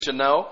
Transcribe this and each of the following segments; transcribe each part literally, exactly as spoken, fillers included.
to know.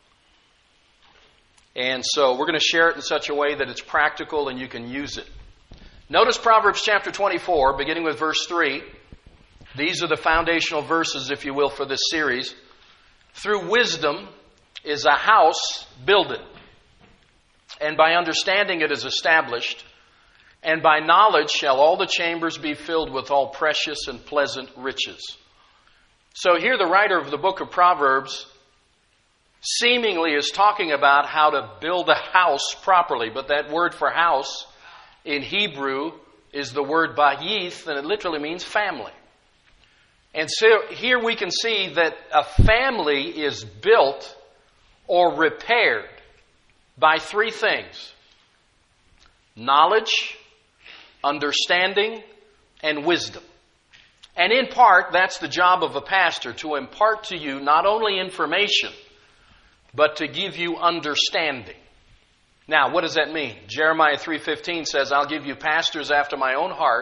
And so we're going to share it in such a way that it's practical and you can use it. Notice Proverbs chapter twenty-four, beginning with verse three. These are the foundational verses, if you will, for this series. Through wisdom is a house builded, and by understanding it is established, and by knowledge shall all the chambers be filled with all precious and pleasant riches. So here the writer of the book of Proverbs seemingly is talking about how to build a house properly. But that word for house in Hebrew is the word bayith, and it literally means family. And so here we can see that a family is built or repaired by three things: knowledge, understanding, and wisdom. And in part, that's the job of a pastor, to impart to you not only information, but to give you understanding. Now, what does that mean? Jeremiah three fifteen says, I'll give you pastors after my own heart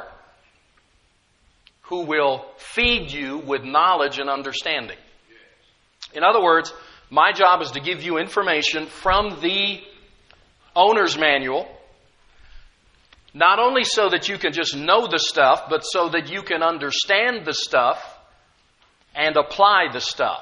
who will feed you with knowledge and understanding. In other words, my job is to give you information from the owner's manual, not only so that you can just know the stuff, but so that you can understand the stuff and apply the stuff.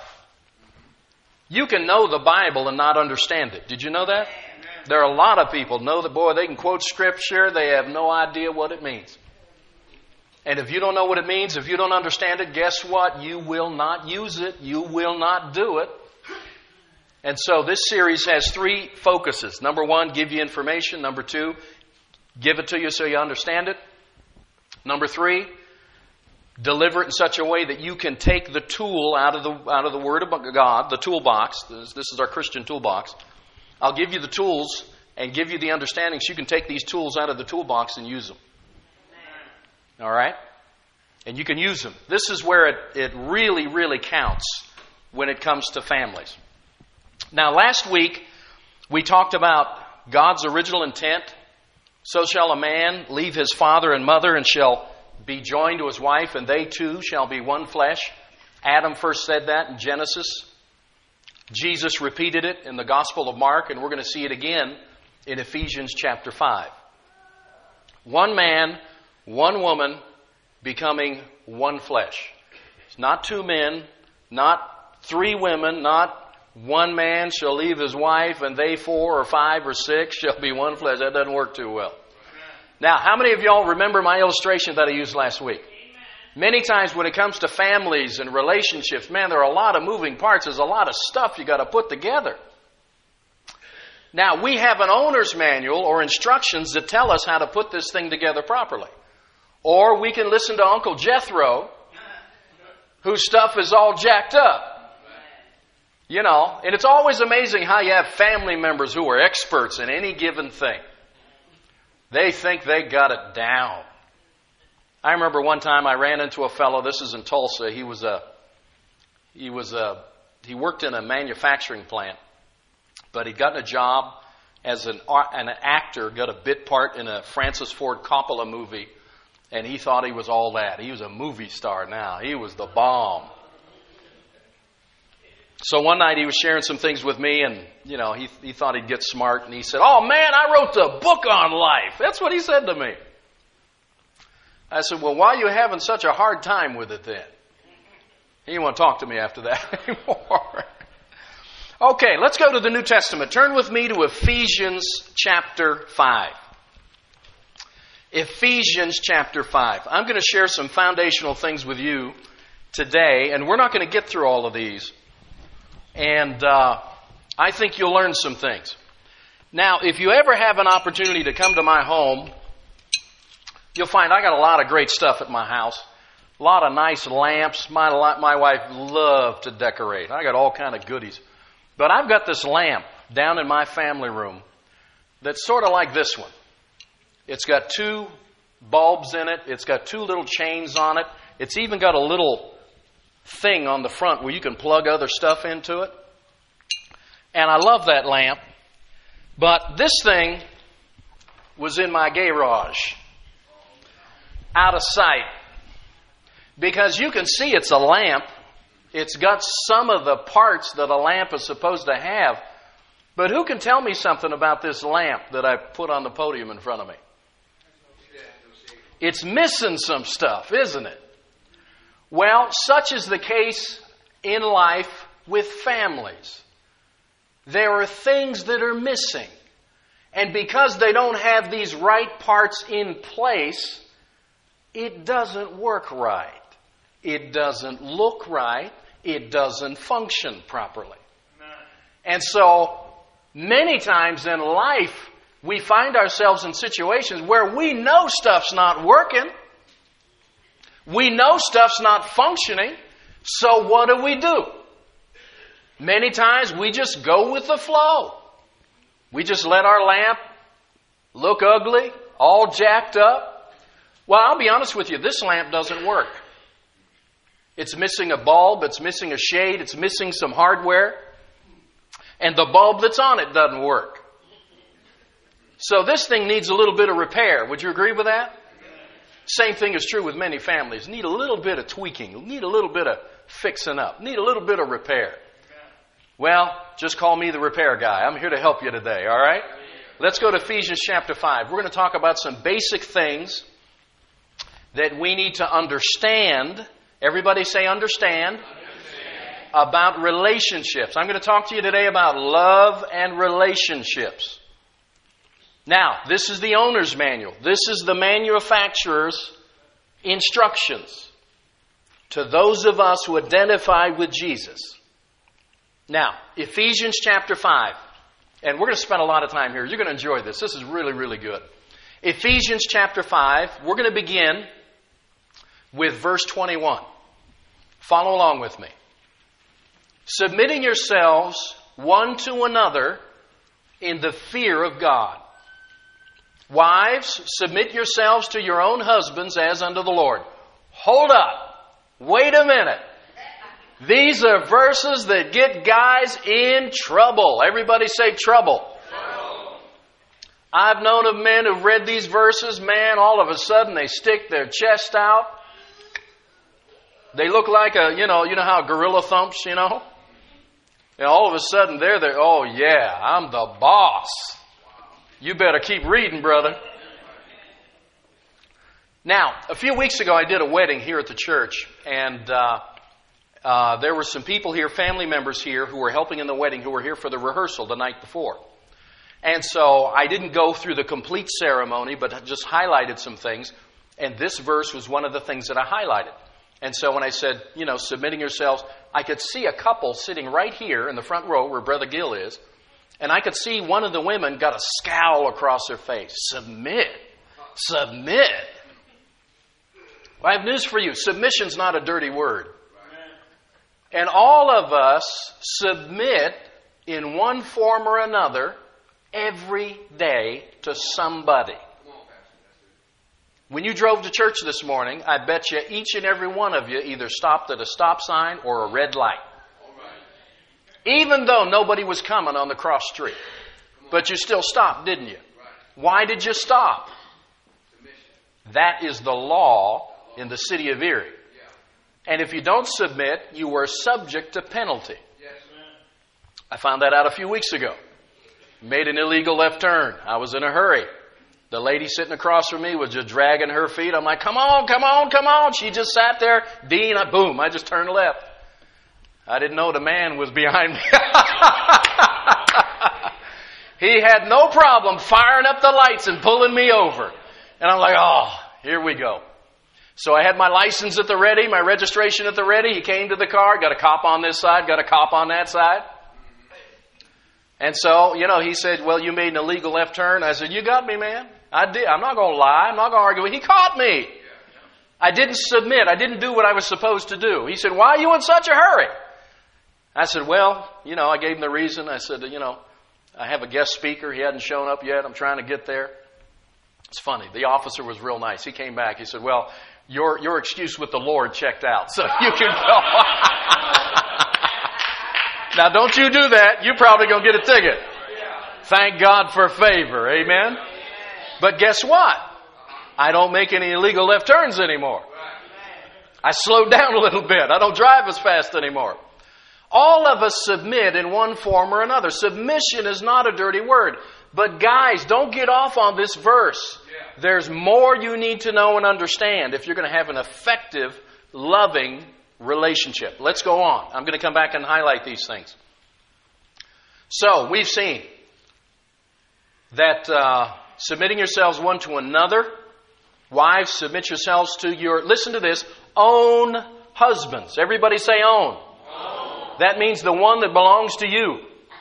You can know the Bible and not understand it. Did you know that? There are a lot of people know that, boy, they can quote Scripture, they have no idea what it means. And if you don't know what it means, if you don't understand it, guess what? You will not use it. You will not do it. And so this series has three focuses. Number one, give you information. Number two, give it to you so you understand it. Number three, deliver it in such a way that you can take the tool out of the out of the Word of God, the toolbox. This, this is our Christian toolbox. I'll give you the tools and give you the understanding so you can take these tools out of the toolbox and use them. All right? And you can use them. This is where it, it really, really counts when it comes to families. Now, last week, we talked about God's original intent. So shall a man leave his father and mother and shall be joined to his wife, and they two shall be one flesh. Adam first said that in Genesis. Jesus repeated it in the Gospel of Mark, and we're going to see it again in Ephesians chapter five. One man, one woman becoming one flesh. It's not two men, not three women, not one man shall leave his wife and they four or five or six shall be one flesh. That doesn't work too well. Now, how many of y'all remember my illustration that I used last week? Many times when it comes to families and relationships, man, there are a lot of moving parts. There's a lot of stuff you got to put together. Now, we have an owner's manual or instructions that tell us how to put this thing together properly. Or we can listen to Uncle Jethro, whose stuff is all jacked up. You know, and it's always amazing how you have family members who are experts in any given thing. They think they got it down. I remember one time I ran into a fellow. This is in Tulsa. He was a, he was a, he worked in a manufacturing plant, but he'd gotten a job as an an actor, got a bit part in a Francis Ford Coppola movie, and he thought he was all that. He was a movie star now. He was the bomb. So one night he was sharing some things with me, and, you know, he he thought he'd get smart, and he said, "Oh, man, I wrote the book on life." That's what he said to me. I said, "Well, why are you having such a hard time with it then?" He didn't want to talk to me after that anymore. Okay, let's go to the New Testament. Turn with me to Ephesians chapter five. Ephesians chapter five. I'm going to share some foundational things with you today, and we're not going to get through all of these. And uh, I think you'll learn some things. Now, if you ever have an opportunity to come to my home, you'll find I got a lot of great stuff at my house. A lot of nice lamps. My my wife loved to decorate. I got all kind of goodies. But I've got this lamp down in my family room that's sort of like this one. It's got two bulbs in it. It's got two little chains on it. It's even got a little thing on the front where you can plug other stuff into it. And I love that lamp. But this thing was in my garage, out of sight. Because you can see it's a lamp It's got some of the parts that a lamp is supposed to have. But who can tell me something about this lamp that I put on the podium in front of me? It's missing some stuff, isn't it? Well, such is the case in life with families. There are things that are missing. And because they don't have these right parts in place, it doesn't work right. It doesn't look right. It doesn't function properly. And so, many times in life, we find ourselves in situations where we know stuff's not working. We know stuff's not functioning. So what do we do? Many times we just go with the flow. We just let our lamp look ugly, all jacked up. Well, I'll be honest with you, this lamp doesn't work. It's missing a bulb, it's missing a shade, it's missing some hardware. And the bulb that's on it doesn't work. So this thing needs a little bit of repair. Would you agree with that? Same thing is true with many families. Need a little bit of tweaking. Need a little bit of fixing up. Need a little bit of repair. Well, just call me the repair guy. I'm here to help you today, all right? Let's go to Ephesians chapter five. We're going to talk about some basic things that we need to understand. Everybody say understand. Understand. About relationships. I'm going to talk to you today about love and relationships. Now, this is the owner's manual. This is the manufacturer's instructions to those of us who identify with Jesus. Now, Ephesians chapter five. And we're going to spend a lot of time here. You're going to enjoy this. This is really, really good. Ephesians chapter five. We're going to begin with verse twenty-one. Follow along with me. Submitting yourselves one to another in the fear of God. Wives, submit yourselves to your own husbands as unto the Lord. Hold up. Wait a minute. These are verses that get guys in trouble. Everybody say trouble. Trouble. I've known of men who've read these verses, man, all of a sudden they stick their chest out. They look like a, you know, you know how gorilla thumps, you know? And all of a sudden they're there, oh yeah, I'm the boss. You better keep reading, brother. Now, a few weeks ago I did a wedding here at the church, and uh, uh, there were some people here, family members here, who were helping in the wedding, who were here for the rehearsal the night before. And so I didn't go through the complete ceremony, but just highlighted some things, and this verse was one of the things that I highlighted. And so when I said, you know, submitting yourselves, I could see a couple sitting right here in the front row where Brother Gill is, and I could see one of the women got a scowl across her face. Submit. Submit. Well, I have news for you. Submission's not a dirty word. And all of us submit in one form or another every day to somebody. When you drove to church this morning, I bet you each and every one of you either stopped at a stop sign or a red light. Even though nobody was coming on the cross street. But you still stopped, didn't you? Why did you stop? That is the law in the city of Erie. And if you don't submit, you are subject to penalty. I found that out a few weeks ago. Made an illegal left turn. I was in a hurry. The lady sitting across from me was just dragging her feet. I'm like, come on, come on, come on. She just sat there. Dean, I, boom, I just turned left. I didn't know the man was behind me. He had no problem firing up the lights and pulling me over. And I'm like, oh, here we go. So I had my license at the ready, my registration at the ready. He came to the car, got a cop on this side, got a cop on that side. And so, you know, he said, well, you made an illegal left turn. I said, you got me, man. I did. I'm not going to lie. I'm not going to argue with you. He caught me. I didn't submit. I didn't do what I was supposed to do. He said, why are you in such a hurry? I said, well, you know, I gave him the reason. I said, you know, I have a guest speaker. He hadn't shown up yet. I'm trying to get there. It's funny. The officer was real nice. He came back. He said, well, your your excuse with the Lord checked out, so you can go. Now, don't you do that. You're probably going to get a ticket. Thank God for favor. Amen? But guess what? I don't make any illegal left turns anymore. I slowed down a little bit. I don't drive as fast anymore. All of us submit in one form or another. Submission is not a dirty word. But guys, don't get off on this verse. Yeah. There's more you need to know and understand if you're going to have an effective, loving relationship. Let's go on. I'm going to come back and highlight these things. So, we've seen that uh, submitting yourselves one to another. Wives, submit yourselves to your, listen to this, own husbands. Everybody say own. Own. That means the one that belongs to you.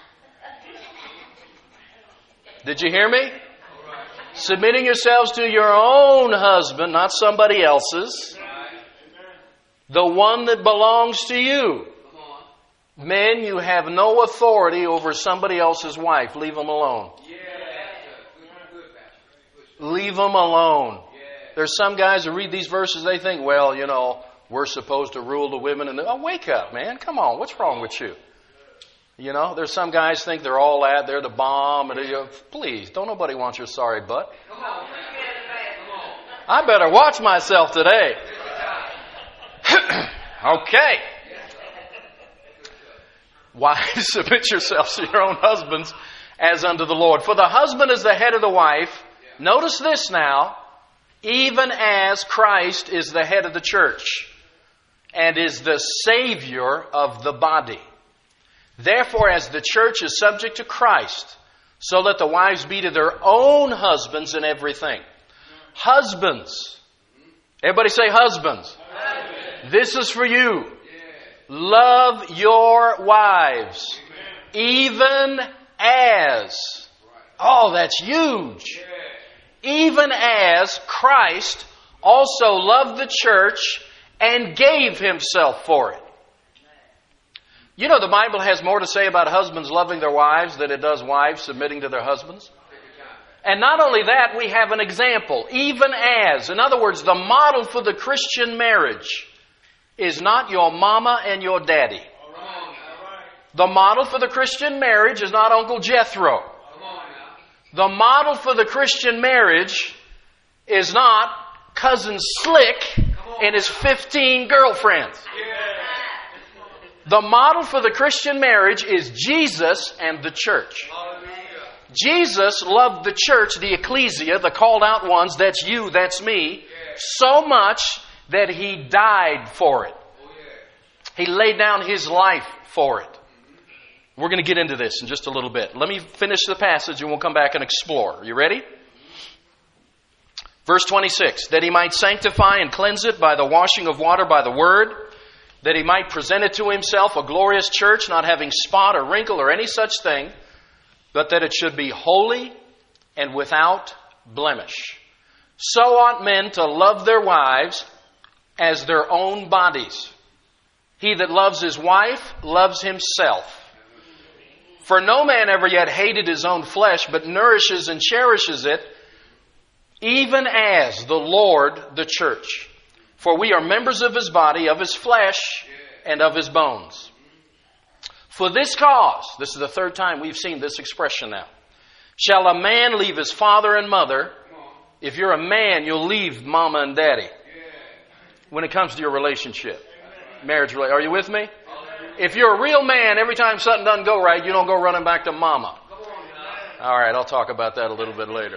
Did you hear me? Right. Submitting yourselves to your own husband, not somebody else's. Right. The one that belongs to you. Men, you have no authority over somebody else's wife. Leave them alone. Yeah. Leave them alone. Yeah. There's some guys who read these verses, they think, well, you know, we're supposed to rule the women. And oh, wake up, man. Come on. What's wrong with you? You know, there's some guys think they're all that. They're the bomb. And you, please, don't nobody want your sorry butt. Come on. I better watch myself today. Okay. Wives, submit yourselves to your own husbands as unto the Lord. For the husband is the head of the wife. Notice this now. Even as Christ is the head of the church and is the Savior of the body. Therefore, as the church is subject to Christ, so let the wives be to their own husbands in everything. Husbands. Everybody say husbands. Husbands. This is for you. Yeah. Love your wives. Amen. Even as. Oh, that's huge. Yeah. Even as Christ also loved the church and gave himself for it. You know, the Bible has more to say about husbands loving their wives than it does wives submitting to their husbands. And not only that, we have an example. Even as. In other words, the model for the Christian marriage is not your mama and your daddy. The model for the Christian marriage is not Uncle Jethro. The model for the Christian marriage is not Cousin Slick and his fifteen girlfriends. The model for the Christian marriage is Jesus and the church. Jesus loved the church, the ecclesia, the called out ones, that's you, that's me, so much that He died for it. He laid down His life for it. We're going to get into this in just a little bit. Let me finish the passage and we'll come back and explore. Are you ready? Verse twenty-six. That He might sanctify and cleanse it by the washing of water by the word, that He might present it to Himself a glorious church, not having spot or wrinkle or any such thing, but that it should be holy and without blemish. So ought men to love their wives as their own bodies. He that loves his wife loves himself. For no man ever yet hated his own flesh, but nourishes and cherishes it, even as the Lord the church. For we are members of His body, of His flesh, and of His bones. For this cause, this is the third time we've seen this expression now, shall a man leave his father and mother. If you're a man, you'll leave mama and daddy when it comes to your relationship. Marriage relationship. Are you with me? If you're a real man, every time something doesn't go right, you don't go running back to mama. All right, I'll talk about that a little bit later.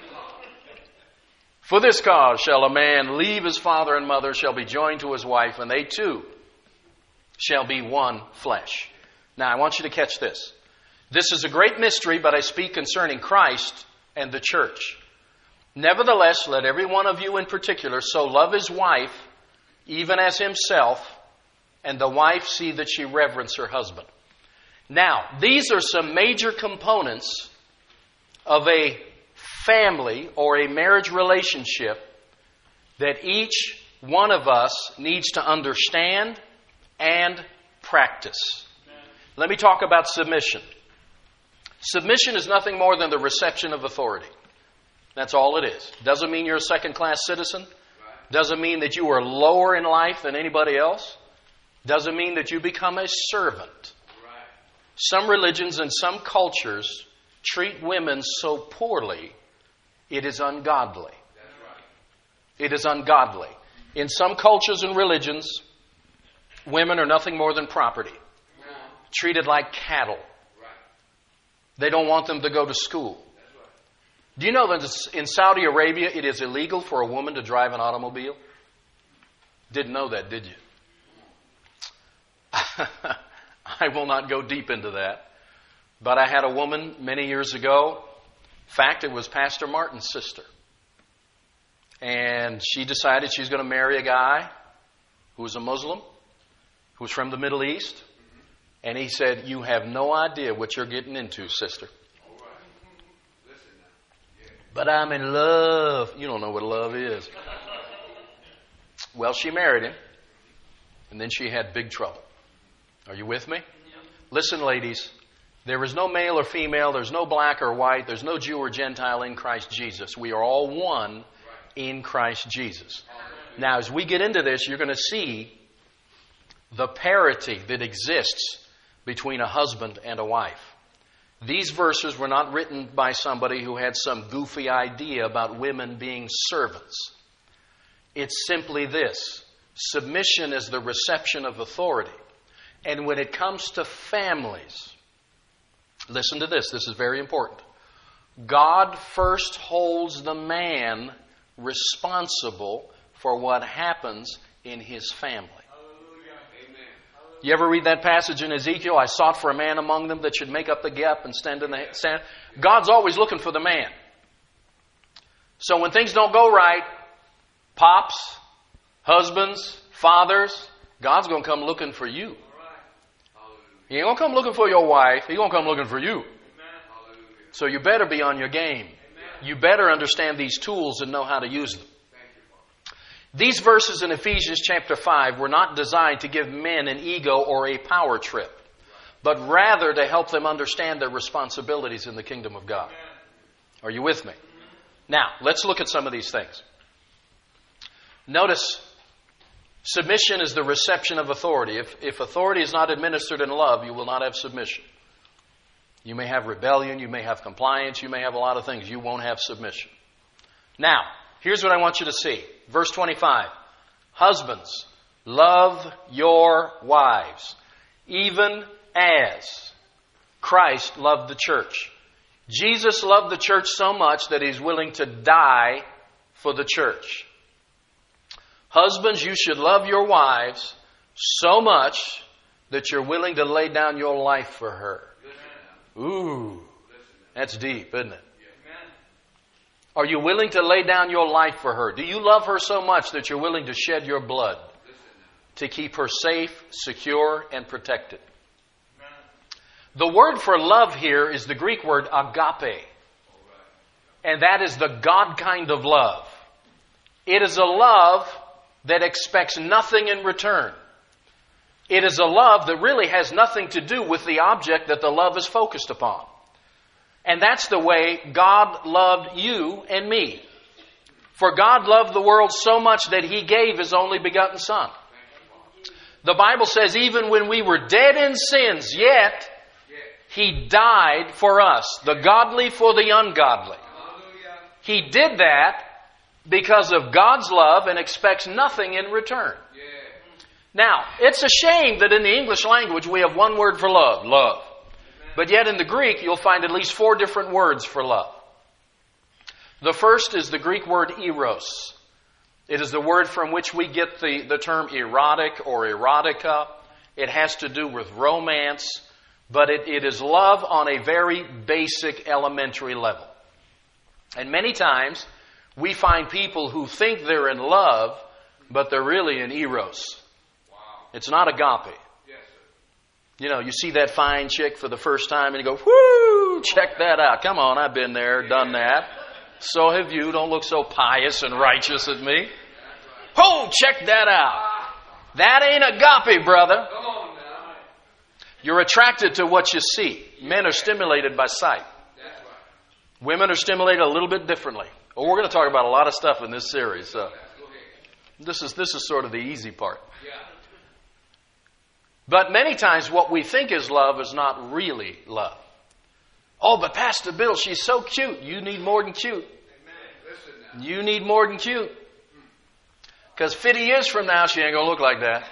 For this cause shall a man leave his father and mother, shall be joined to his wife, and they two shall be one flesh. Now, I want you to catch this. This is a great mystery, but I speak concerning Christ and the church. Nevertheless, let every one of you in particular so love his wife, even as himself, and the wife see that she reverence her husband. Now, these are some major components of a family or a marriage relationship that each one of us needs to understand and practice. Let me talk about submission. Submission is nothing more than the reception of authority. That's all it is. Doesn't mean you're a second-class citizen. Doesn't mean that you are lower in life than anybody else. Doesn't mean that you become a servant. Some religions and some cultures treat women so poorly, it is ungodly. It is ungodly. In some cultures and religions, women are nothing more than property, treated like cattle. They don't want them to go to school. Do you know that in Saudi Arabia it is illegal for a woman to drive an automobile? Didn't know that, did you? I will not go deep into that. But I had a woman many years ago. In fact, it was Pastor Martin's sister. And she decided she's going to marry a guy who was a Muslim, who was from the Middle East. And he said, "You have no idea what you're getting into, sister. But I'm in love." You don't know what love is. Well, she married him. And then she had big trouble. Are you with me? Listen, ladies. There is no male or female. There's no black or white. There's no Jew or Gentile in Christ Jesus. We are all one in Christ Jesus. Now, as we get into this, you're going to see the parity that exists between a husband and a wife. These verses were not written by somebody who had some goofy idea about women being servants. It's simply this. Submission is the reception of authority. And when it comes to families, listen to this. This is very important. God first holds the man responsible for what happens in his family. You ever read that passage in Ezekiel? "I sought for a man among them that should make up the gap and stand in the sand." God's always looking for the man. So when things don't go right, pops, husbands, fathers, God's going to come looking for you. He ain't going to come looking for your wife. He's going to come looking for you. So you better be on your game. You better understand these tools and know how to use them. These verses in Ephesians chapter five were not designed to give men an ego or a power trip, but rather to help them understand their responsibilities in the kingdom of God. Are you with me? Now, let's look at some of these things. Notice, submission is the reception of authority. If, if authority is not administered in love, you will not have submission. You may have rebellion, you may have compliance, you may have a lot of things. You won't have submission. Now, here's what I want you to see. Verse twenty-five. Husbands, love your wives, even as Christ loved the church. Jesus loved the church so much that He's willing to die for the church. Husbands, you should love your wives so much that you're willing to lay down your life for her. Ooh, that's deep, isn't it? Are you willing to lay down your life for her? Do you love her so much that you're willing to shed your blood to keep her safe, secure, and protected? The word for love here is the Greek word agape. And that is the God kind of love. It is a love that expects nothing in return. It is a love that really has nothing to do with the object that the love is focused upon. And that's the way God loved you and me. For God loved the world so much that He gave His only begotten Son. The Bible says even when we were dead in sins, yet He died for us, the godly for the ungodly. He did that because of God's love and expects nothing in return. Now, it's a shame that in the English language we have one word for love, love. But yet in the Greek, you'll find at least four different words for love. The first is the Greek word eros. It is the word from which we get the, the term erotic or erotica. It has to do with romance, but it, it is love on a very basic, elementary level. And many times, we find people who think they're in love, but they're really in eros. Wow. It's not agape. You know, you see that fine chick for the first time and you go, whoo, check that out. Come on, I've been there, done that. So have you. Don't look so pious and righteous at me. Oh, check that out. That ain't agape, brother. You're attracted to what you see. Men are stimulated by sight. Women are stimulated a little bit differently. Well, we're going to talk about a lot of stuff in this series. So this is this is sort of the easy part. But many times what we think is love is not really love. Oh, but Pastor Bill, she's so cute. You need more than cute. You need more than cute. Because fifty years from now, she ain't going to look like that.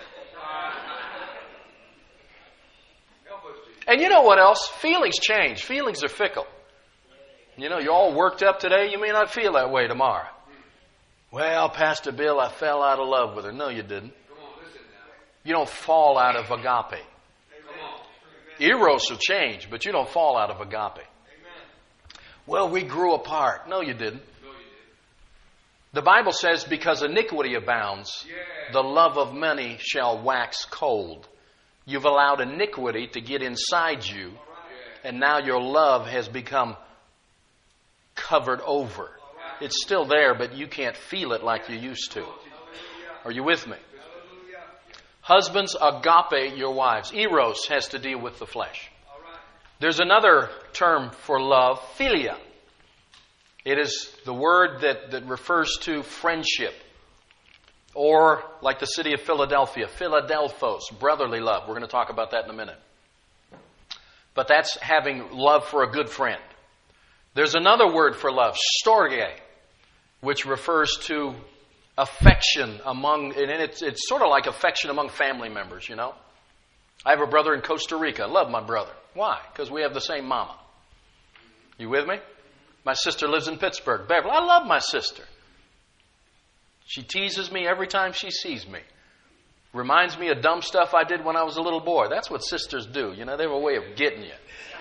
And you know what else? Feelings change. Feelings are fickle. You know, you're all worked up today. You may not feel that way tomorrow. Well, Pastor Bill, I fell out of love with her. No, you didn't. You don't fall out of agape. Eros will change, but you don't fall out of agape. Well, we grew apart. No, you didn't. The Bible says, because iniquity abounds, the love of many shall wax cold. You've allowed iniquity to get inside you, and now your love has become covered over. It's still there, but you can't feel it like you used to. Are you with me? Husbands, agape your wives. Eros has to deal with the flesh. There's another term for love, philia. It is the word that, that refers to friendship. Or, like the city of Philadelphia, Philadelphos, brotherly love. We're going to talk about that in a minute. But that's having love for a good friend. There's another word for love, storge, which refers to affection among, and it's, it's sort of like affection among family members, you know. I have a brother in Costa Rica. I love my brother. Why? Because we have the same mama. You with me? My sister lives in Pittsburgh, Beverly. I love my sister. She teases me every time she sees me. Reminds me of dumb stuff I did when I was a little boy. That's what sisters do. You know, they have a way of getting you.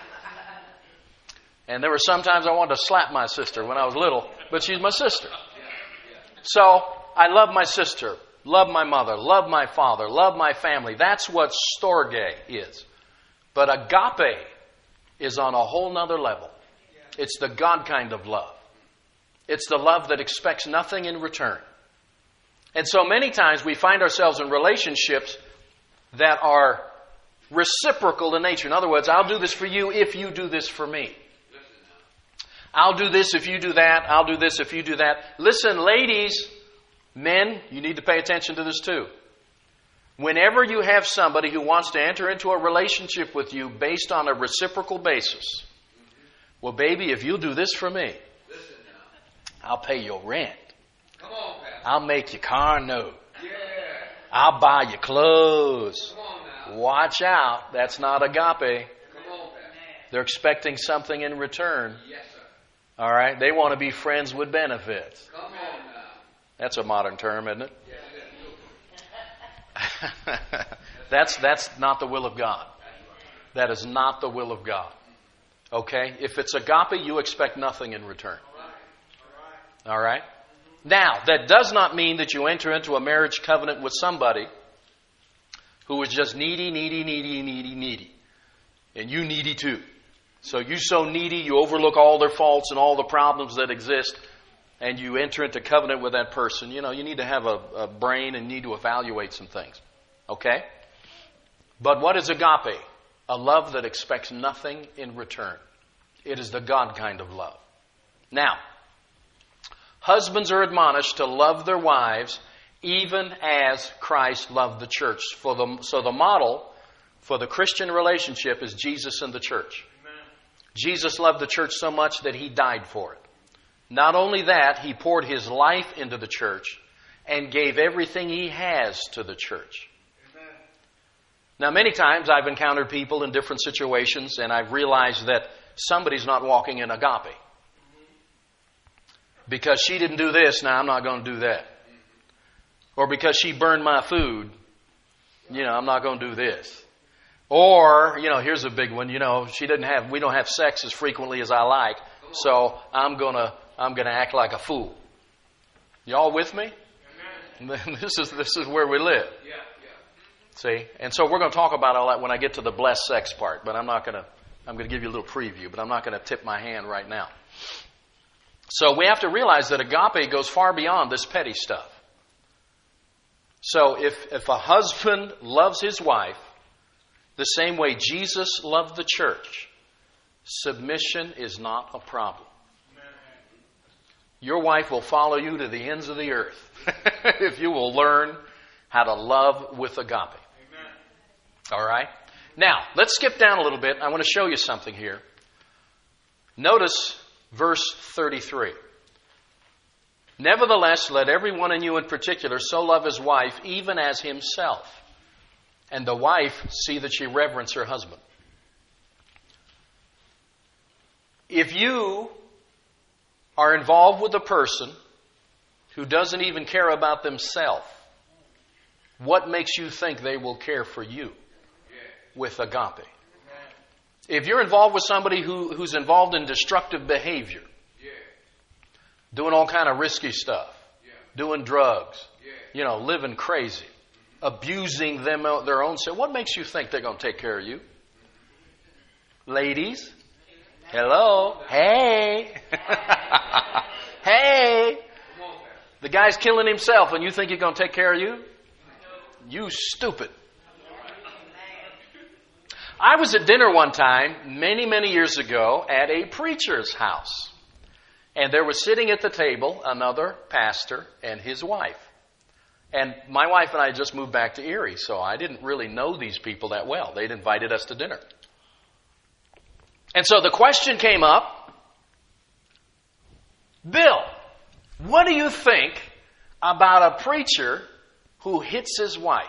And there were sometimes I wanted to slap my sister when I was little, but she's my sister. So, I love my sister, love my mother, love my father, love my family. That's what storge is. But agape is on a whole nother level. It's the God kind of love. It's the love that expects nothing in return. And so many times we find ourselves in relationships that are reciprocal in nature. In other words, I'll do this for you if you do this for me. I'll do this if you do that. I'll do this if you do that. Listen, ladies, men, you need to pay attention to this too. Whenever you have somebody who wants to enter into a relationship with you based on a reciprocal basis, well, baby, if you'll do this for me, I'll pay your rent. Come on, Pastor. I'll make your car note. Yeah. I'll buy you clothes. Come on now. Watch out. That's not agape. Come on, Pastor. They're expecting something in return. Yes, sir. All right? They want to be friends with benefits. Come on now. That's a modern term, isn't it? Yes, that's that's not the will of God. That is not the will of God. Okay? If it's agape, you expect nothing in return. All right? Now, that does not mean that you enter into a marriage covenant with somebody who is just needy, needy, needy, needy, needy. And you needy too. So you're so needy, you overlook all their faults and all the problems that exist, and you enter into covenant with that person. You know, you need to have a, a brain and need to evaluate some things. Okay? But what is agape? A love that expects nothing in return. It is the God kind of love. Now, husbands are admonished to love their wives even as Christ loved the church. For the, so the model for the Christian relationship is Jesus and the church. Amen. Jesus loved the church so much that He died for it. Not only that, He poured His life into the church and gave everything He has to the church. Amen. Now, many times I've encountered people in different situations and I've realized that somebody's not walking in agape. Because she didn't do this, now I'm not going to do that. Or because she burned my food, you know, I'm not going to do this. Or, you know, here's a big one, you know, she didn't have, we don't have sex as frequently as I like, so I'm going to, I'm going to act like a fool. Y'all with me? Amen. This is, this is where we live. Yeah, yeah. See? And so we're going to talk about all that when I get to the blessed sex part, but I'm not going to, I'm going to give you a little preview, but I'm not going to tip my hand right now. So we have to realize that agape goes far beyond this petty stuff. So if, if a husband loves his wife the same way Jesus loved the church, submission is not a problem. Your wife will follow you to the ends of the earth if you will learn how to love with agape. Amen. All right? Now, let's skip down a little bit. I want to show you something here. Notice verse thirty-three. Nevertheless, let everyone in you in particular so love his wife, even as himself. And the wife see that she reverence her husband. If you are involved with a person who doesn't even care about themselves, what makes you think they will care for you with agape? If you're involved with somebody who, who's involved in destructive behavior, doing all kind of risky stuff, doing drugs, you know, living crazy, abusing them their own self, what makes you think they're going to take care of you? Ladies, hello, hey, hey. The guy's killing himself and you think he's going to take care of you? You stupid. I was at dinner one time, many, many years ago, at a preacher's house. And there was sitting at the table another pastor and his wife. And my wife and I had just moved back to Erie, so I didn't really know these people that well. They'd invited us to dinner. And so the question came up, Bill, what do you think about a preacher who hits his wife?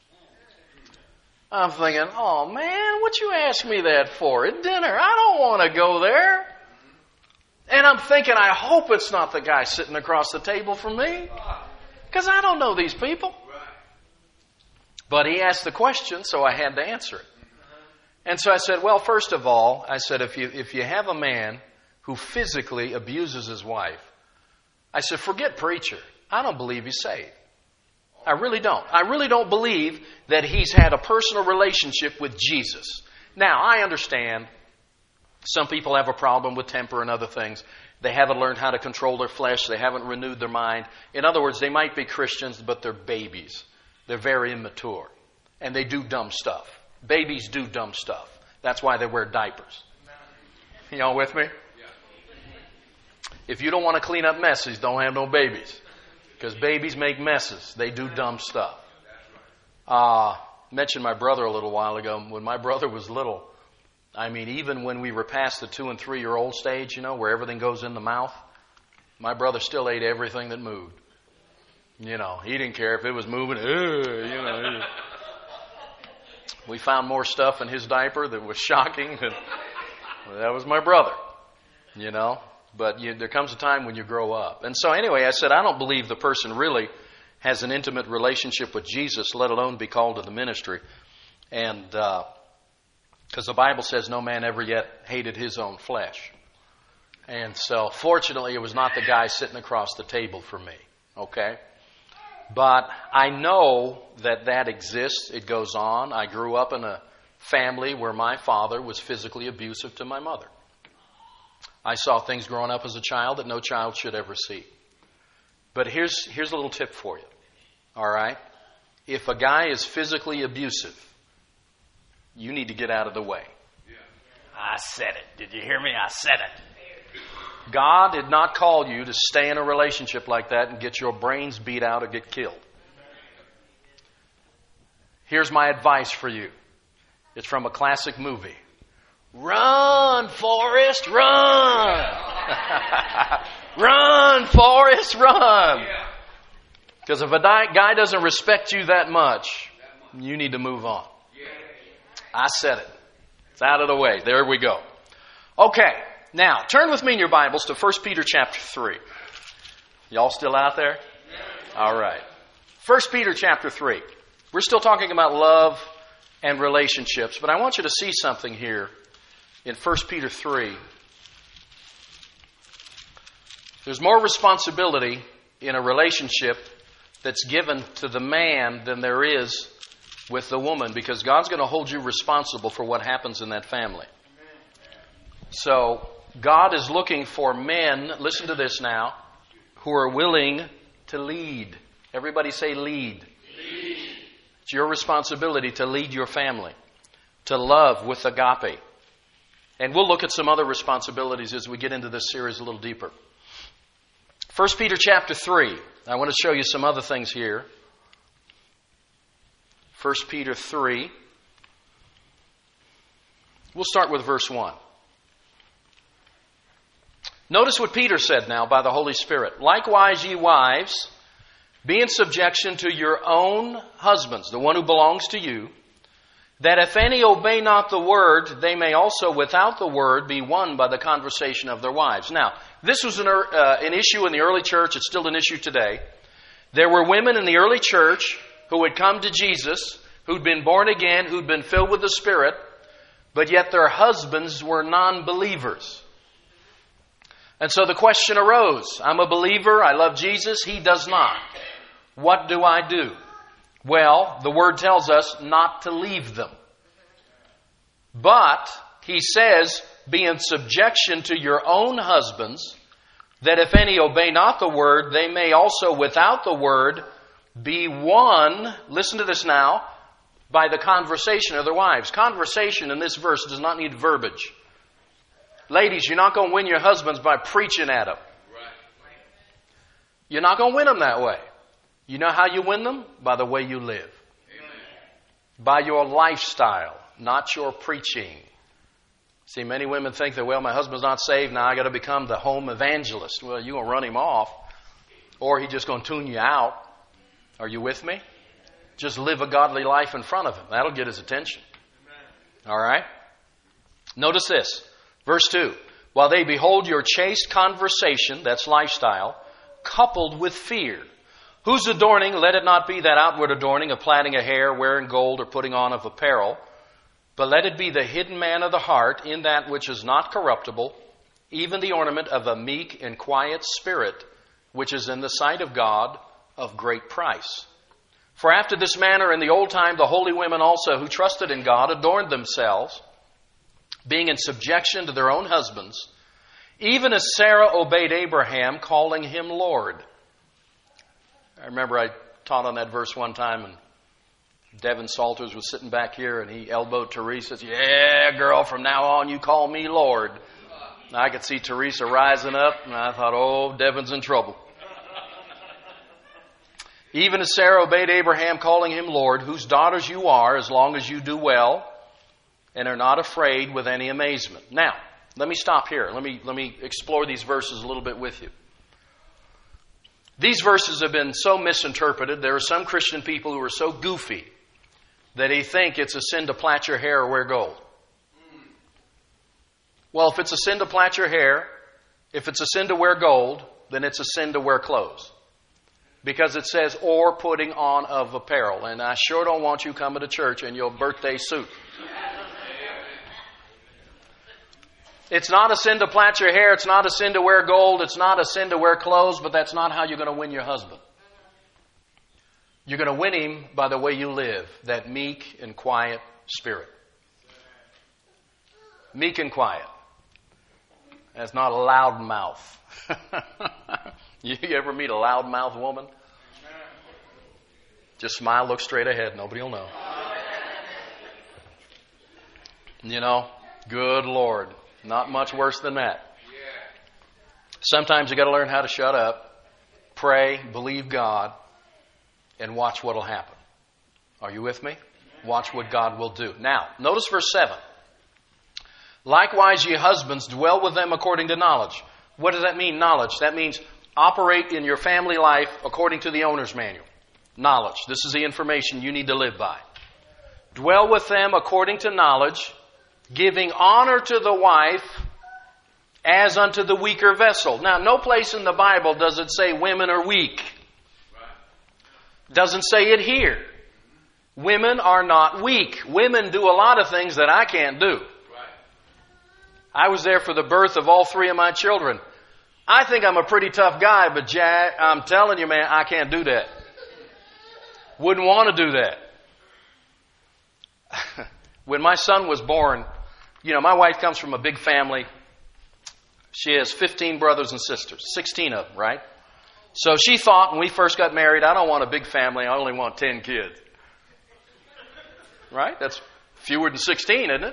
I'm thinking, oh man, what you ask me that for at dinner? I don't want to go there. And I'm thinking, I hope it's not the guy sitting across the table from me, because I don't know these people. But he asked the question, so I had to answer it. And so I said, well, first of all, I said, if you if you have a man who physically abuses his wife, I said, forget preacher. I don't believe he's saved. I really don't. I really don't believe that he's had a personal relationship with Jesus. Now, I understand some people have a problem with temper and other things. They haven't learned how to control their flesh. They haven't renewed their mind. In other words, they might be Christians, but they're babies. They're very immature. And they do dumb stuff. Babies do dumb stuff. That's why they wear diapers. Y'all with me? If you don't want to clean up messes, don't have no babies. Because babies make messes. They do dumb stuff. Uh, mentioned my brother a little while ago. When my brother was little, I mean, even when we were past the two and three year old stage, you know, where everything goes in the mouth, my brother still ate everything that moved. You know, he didn't care if it was moving. Uh, you know, we found more stuff in his diaper that was shocking. And well, that was my brother, you know. But you, there comes a time when you grow up. And so anyway, I said, I don't believe the person really has an intimate relationship with Jesus, let alone be called to the ministry. And uh, because the Bible says no man ever yet hated his own flesh. And so fortunately, it was not the guy sitting across the table for me. Okay? But I know that that exists. It goes on. I grew up in a family where my father was physically abusive to my mother. I saw things growing up as a child that no child should ever see. But here's here's a little tip for you. All right? If a guy is physically abusive, you need to get out of the way. Yeah. I said it. Did you hear me? I said it. God did not call you to stay in a relationship like that and get your brains beat out or get killed. Here's my advice for you. It's from a classic movie. Run, Forrest, run! Run, Forrest, run! Because if a guy doesn't respect you that much, you need to move on. I said it. It's out of the way. There we go. Okay, now turn with me in your Bibles to First Peter chapter three. Y'all still out there? All right. First Peter chapter three. We're still talking about love and relationships, but I want you to see something here. In First Peter three, there's more responsibility in a relationship that's given to the man than there is with the woman, because God's going to hold you responsible for what happens in that family. So God is looking for men, listen to this now, who are willing to lead. Everybody say lead. Lead. It's your responsibility to lead your family, to love with agape. And we'll look at some other responsibilities as we get into this series a little deeper. First Peter chapter three. I want to show you some other things here. First Peter three. We'll start with verse one. Notice what Peter said now by the Holy Spirit. Likewise, ye wives, be in subjection to your own husbands, the one who belongs to you, that if any obey not the word, they may also without the word be won by the conversation of their wives. Now, this was an, uh, an issue in the early church. It's still an issue today. There were women in the early church who had come to Jesus, who'd been born again, who'd been filled with the Spirit, but yet their husbands were non-believers. And so the question arose, I'm a believer, I love Jesus, he does not. What do I do? Well, the Word tells us not to leave them. But, he says, be in subjection to your own husbands, that if any obey not the Word, they may also without the Word be won, listen to this now, by the conversation of their wives. Conversation in this verse does not need verbiage. Ladies, you're not going to win your husbands by preaching at them. You're not going to win them that way. You know how you win them? By the way you live. Amen. By your lifestyle, not your preaching. See, many women think that, well, my husband's not saved, now I got to become the home evangelist. Well, you're going to run him off, or he's just going to tune you out. Are you with me? Just live a godly life in front of him. That'll get his attention. Amen. All right? Notice this. Verse two. While they behold your chaste conversation, that's lifestyle, coupled with fear. Whose adorning, let it not be that outward adorning of plaiting a hair, wearing gold, or putting on of apparel, but let it be the hidden man of the heart in that which is not corruptible, even the ornament of a meek and quiet spirit, which is in the sight of God of great price. For after this manner in the old time the holy women also who trusted in God adorned themselves, being in subjection to their own husbands, even as Sarah obeyed Abraham, calling him Lord. I remember I taught on that verse one time, and Devin Salters was sitting back here, and he elbowed Teresa. Says, yeah, girl, from now on you call me Lord. And I could see Teresa rising up, and I thought, oh, Devin's in trouble. Even as Sarah obeyed Abraham, calling him Lord, whose daughters you are, as long as you do well, and are not afraid with any amazement. Now, let me stop here. Let me, let me explore these verses a little bit with you. These verses have been so misinterpreted. There are some Christian people who are so goofy that they think it's a sin to plait your hair or wear gold. Well, if it's a sin to plait your hair, if it's a sin to wear gold, then it's a sin to wear clothes. Because it says, or putting on of apparel. And I sure don't want you coming to church in your birthday suit. It's not a sin to plait your hair. It's not a sin to wear gold. It's not a sin to wear clothes, but that's not how you're going to win your husband. You're going to win him by the way you live, that meek and quiet spirit. Meek and quiet. That's not a loud mouth. You ever meet a loud mouth woman? Just smile, look straight ahead. Nobody will know. You know, good Lord. Not much worse than that. Sometimes you got to learn how to shut up, pray, believe God, and watch what will happen. Are you with me? Watch what God will do. Now, notice verse seven. Likewise, ye husbands, dwell with them according to knowledge. What does that mean, knowledge? That means operate in your family life according to the owner's manual. Knowledge. This is the information you need to live by. Dwell with them according to knowledge, giving honor to the wife as unto the weaker vessel. Now, no place in the Bible does it say women are weak. Doesn't say it here. Women are not weak. Women do a lot of things that I can't do. I was there for the birth of all three of my children. I think I'm a pretty tough guy, but Jack, I'm telling you, man, I can't do that. Wouldn't want to do that. When my son was born, you know, my wife comes from a big family. She has fifteen brothers and sisters, sixteen of them, right? So she thought when we first got married, I don't want a big family, I only want ten kids. Right? That's fewer than sixteen, isn't it?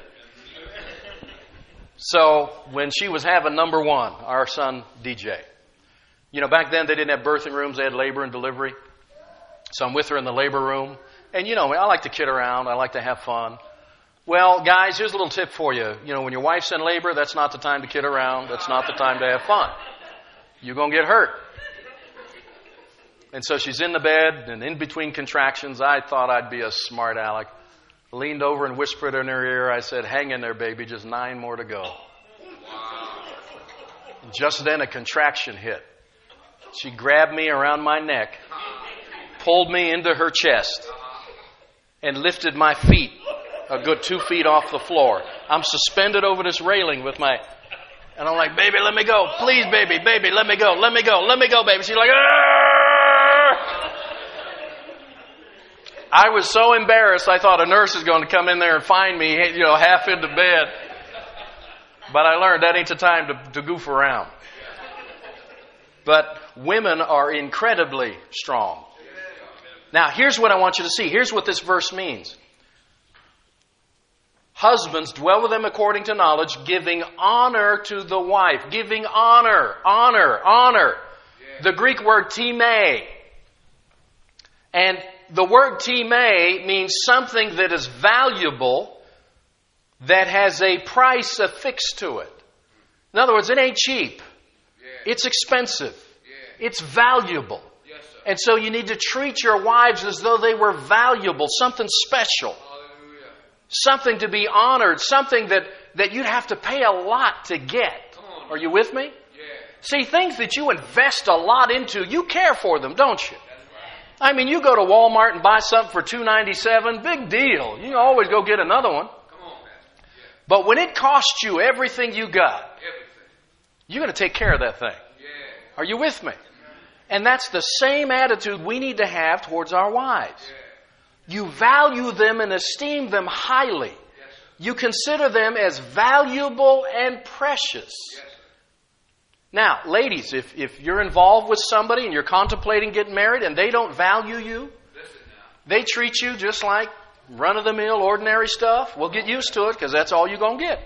So when she was having number one, our son D J, you know, back then they didn't have birthing rooms, they had labor and delivery. So I'm with her in the labor room. And you know, I like to kid around, I like to have fun. Well, guys, here's a little tip for you. You know, when your wife's in labor, that's not the time to kid around. That's not the time to have fun. You're going to get hurt. And so she's in the bed, and in between contractions, I thought I'd be a smart aleck. Leaned over and whispered in her ear. I said, hang in there, baby. Just nine more to go. Just then a contraction hit. She grabbed me around my neck, pulled me into her chest, and lifted my feet a good two feet off the floor. I'm suspended over this railing with my... And I'm like, baby, let me go. Please, baby, baby, let me go. Let me go. Let me go, baby. She's like, argh! I was so embarrassed, I thought a nurse is going to come in there and find me, you know, half into bed. But I learned that ain't the time to, to goof around. But women are incredibly strong. Now, here's what I want you to see. Here's what this verse means. Husbands, dwell with them according to knowledge, giving honor to the wife. Giving honor, honor, honor. The Greek word time. And the word time means something that is valuable, that has a price affixed to it. In other words, it ain't cheap. It's expensive. It's valuable. And so you need to treat your wives as though they were valuable, something special. Something to be honored, something that, that you'd have to pay a lot to get. Are you with me? Yeah. See, things that you invest a lot into, you care for them, don't you? Right. I mean, you go to Walmart and buy something for two dollars and ninety-seven cents, big deal. You can always go get another one. Come on, yeah. But when it costs you everything you got, everything. You're going to take care of that thing. Yeah. Are you with me? Yeah. And that's the same attitude we need to have towards our wives. Yeah. You value them and esteem them highly. Yes, you consider them as valuable and precious. Yes, now, ladies, if, if you're involved with somebody and you're contemplating getting married and they don't value you, they treat you just like run-of-the-mill, ordinary stuff, well, get used to it because that's all you're going to get.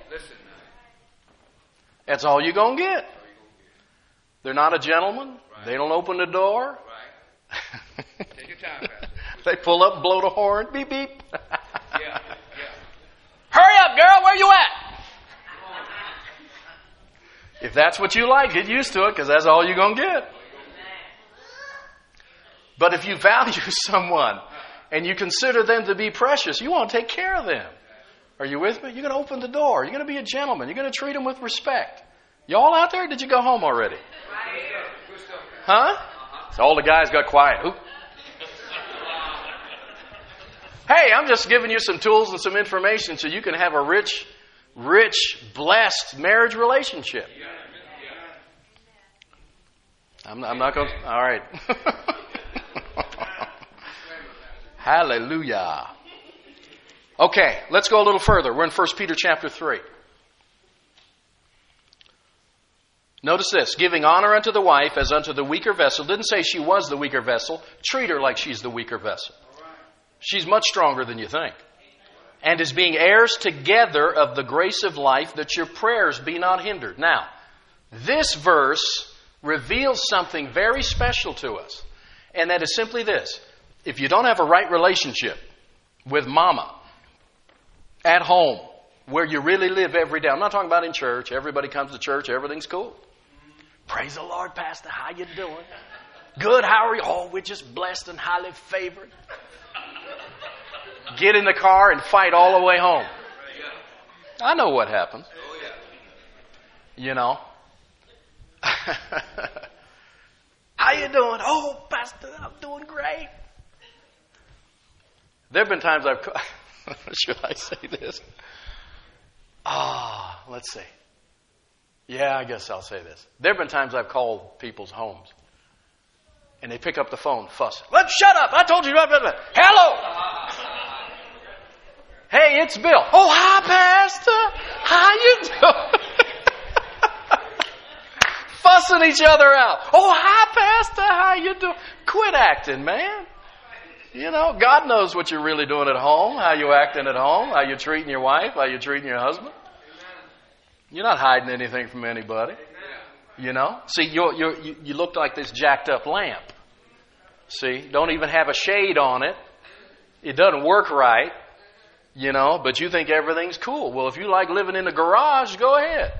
That's all you're going to get. They're not a gentleman. Right. They don't open the door. Right. Take your time, Pastor. They pull up, blow the horn, beep, beep. yeah, yeah. Hurry up, girl, where you at? If that's what you like, get used to it, because that's all you're going to get. But if you value someone and you consider them to be precious, you want to take care of them. Are you with me? You're going to open the door. You're going to be a gentleman. You're going to treat them with respect. Y'all out there, did you go home already? Huh? So all the guys got quiet. Oop. Hey, I'm just giving you some tools and some information so you can have a rich, rich, blessed marriage relationship. I'm, I'm not going to... All right. Hallelujah. Okay, let's go a little further. We're in First Peter chapter three. Notice this. Giving honor unto the wife as unto the weaker vessel. Didn't say she was the weaker vessel. Treat her like she's the weaker vessel. She's much stronger than you think. And as being heirs together of the grace of life, that your prayers be not hindered. Now, this verse reveals something very special to us. And that is simply this. If you don't have a right relationship with mama at home, where you really live every day. I'm not talking about in church. Everybody comes to church. Everything's cool. Praise the Lord, Pastor. How you doing? Good. How are you? Oh, we're just blessed and highly favored. Get in the car and fight all the way home. I know what happens. You know. How you doing? Oh, Pastor, I'm doing great. There have been times I've... Should I say this? Ah, oh, let's see. Yeah, I guess I'll say this. There have been times I've called people's homes. And they pick up the phone, fuss. Let's shut up. I told you. Blah, blah, blah. Hello. Hey, it's Bill. Oh, hi, Pastor. How you doing? Fussing each other out. Oh, hi, Pastor. How you doing? Quit acting, man. You know, God knows what you're really doing at home, how you acting at home, how you're treating your wife, how you're treating your husband. You're not hiding anything from anybody. You know? See, you're, you're, you you look like this jacked up lamp. See? Don't even have a shade on it. It doesn't work right. You know, but you think everything's cool. Well, if you like living in the garage, go ahead.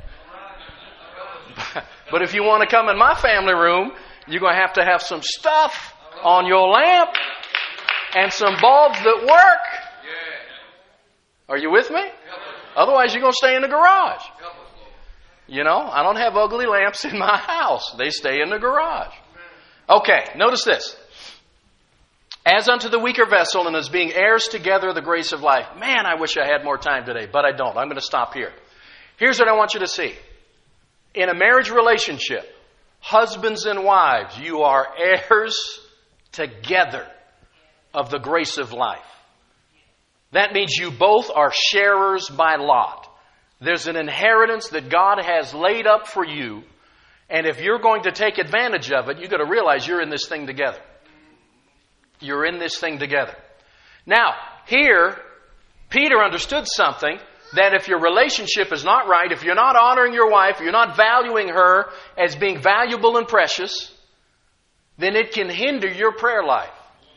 But if you want to come in my family room, you're going to have to have some stuff on your lamp and some bulbs that work. Are you with me? Otherwise, you're going to stay in the garage. You know, I don't have ugly lamps in my house. They stay in the garage. Okay, notice this. As unto the weaker vessel and as being heirs together of the grace of life. Man, I wish I had more time today, but I don't. I'm going to stop here. Here's what I want you to see. In a marriage relationship, husbands and wives, you are heirs together of the grace of life. That means you both are sharers by lot. There's an inheritance that God has laid up for you, and if you're going to take advantage of it, you've got to realize you're in this thing together. You're in this thing together. Now, here, Peter understood something, that if your relationship is not right, if you're not honoring your wife, you're not valuing her as being valuable and precious, then it can hinder your prayer life.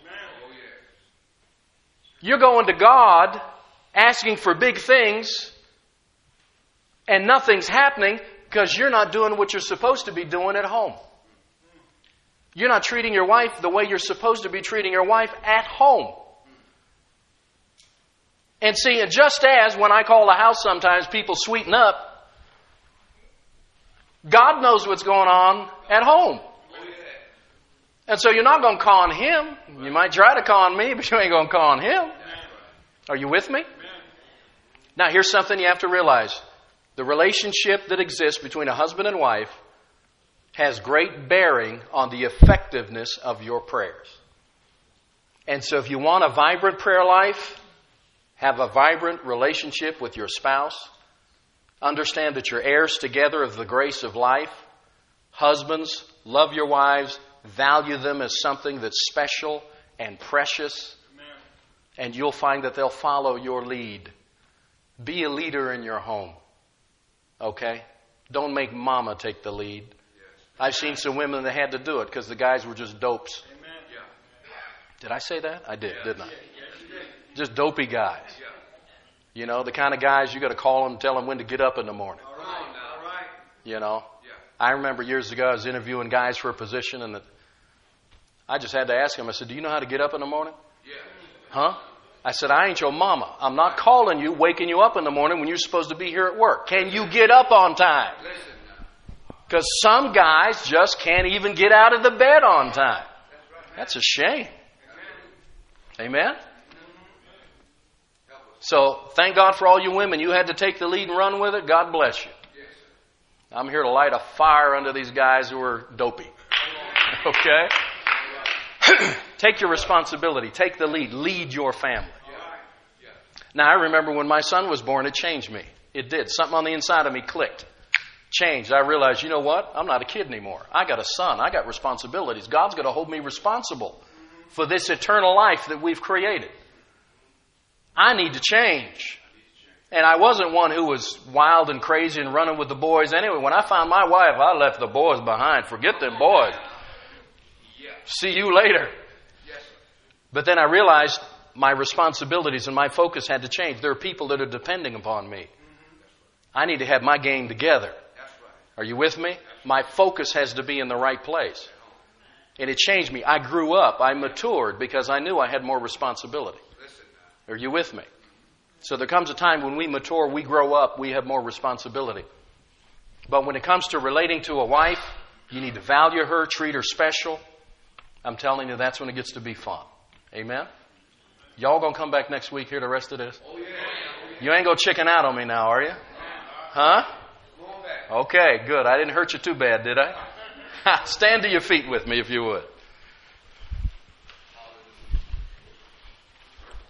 You're going to God asking for big things and nothing's happening because you're not doing what you're supposed to be doing at home. You're not treating your wife the way you're supposed to be treating your wife at home. And see, and just as when I call the house sometimes people sweeten up, God knows what's going on at home. And so you're not going to con Him. You might try to con me, but you ain't going to con Him. Are you with me? Now, here's something you have to realize. The relationship that exists between a husband and wife has great bearing on the effectiveness of your prayers. And so if you want a vibrant prayer life, have a vibrant relationship with your spouse, understand that you're heirs together of the grace of life. Husbands, love your wives, value them as something that's special and precious, and you'll find that they'll follow your lead. Be a leader in your home. Okay? Don't make mama take the lead. I've seen some women that had to do it because the guys were just dopes. Did I say that? I did, didn't I? Just dopey guys. You know, the kind of guys you got to call them and tell them when to get up in the morning. You know? I remember years ago I was interviewing guys for a position, and I just had to ask them, I said, do you know how to get up in the morning? Huh? I said, I ain't your mama. I'm not calling you, waking you up in the morning when you're supposed to be here at work. Can you get up on time? Because some guys just can't even get out of the bed on time. That's a shame. Amen? So, thank God for all you women. You had to take the lead and run with it. God bless you. I'm here to light a fire under these guys who are dopey. Okay? Take your responsibility. Take the lead. Lead your family. Now, I remember when my son was born, it changed me. It did. Something on the inside of me clicked. Changed. I realized, you know what? I'm not a kid anymore. I got a son. I got responsibilities. God's going to hold me responsible for this eternal life that we've created. I need to change. And I wasn't one who was wild and crazy and running with the boys. Anyway, when I found my wife, I left the boys behind. Forget them boys. See you later. But then I realized my responsibilities and my focus had to change. There are people that are depending upon me. I need to have my game together. Are you with me? My focus has to be in the right place. And it changed me. I grew up. I matured because I knew I had more responsibility. Are you with me? So there comes a time when we mature, we grow up, we have more responsibility. But when it comes to relating to a wife, you need to value her, treat her special. I'm telling you, that's when it gets to be fun. Amen? Y'all going to come back next week, hear the rest of this? You ain't going to chicken out on me now, are you? Huh? Okay, good. I didn't hurt you too bad, did I? Stand to your feet with me if you would.